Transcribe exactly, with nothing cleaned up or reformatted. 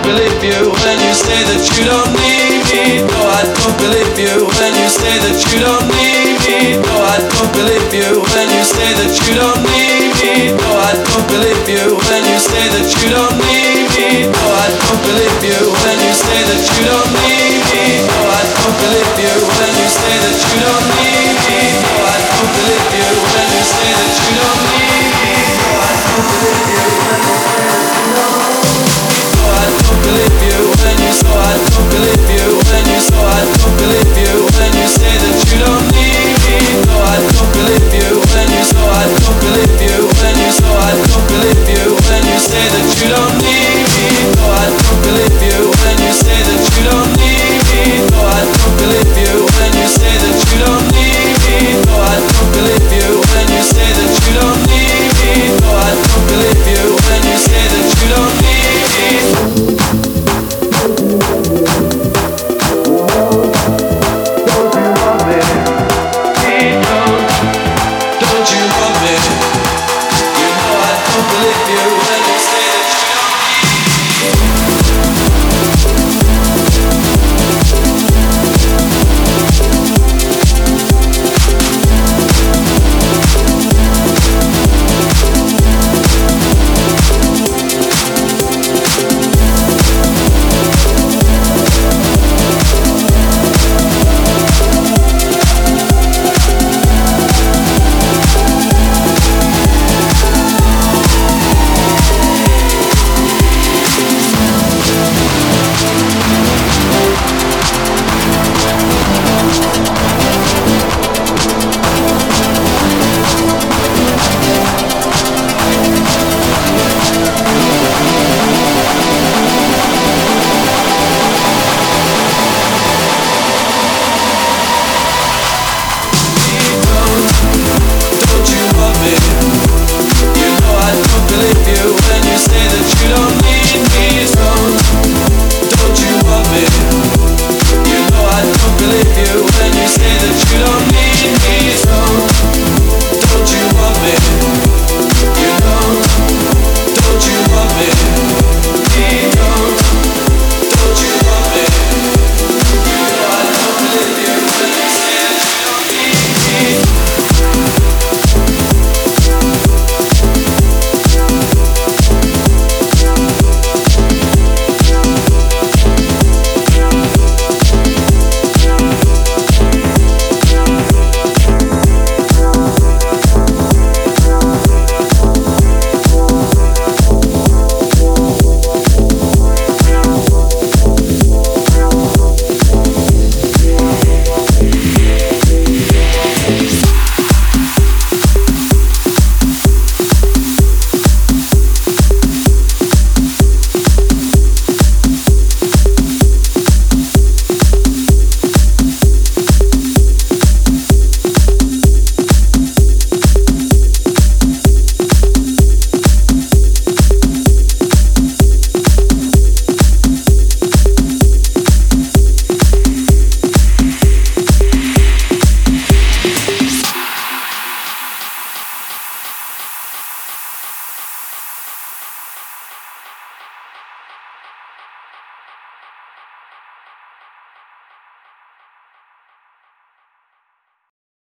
believe you when you say that you don't need me. No, I don't believe you when you say that you don't need me. No, I don't believe you when you say that you don't need me. No, I don't believe you when you say that you don't need me. No, I don't believe you when you say that you don't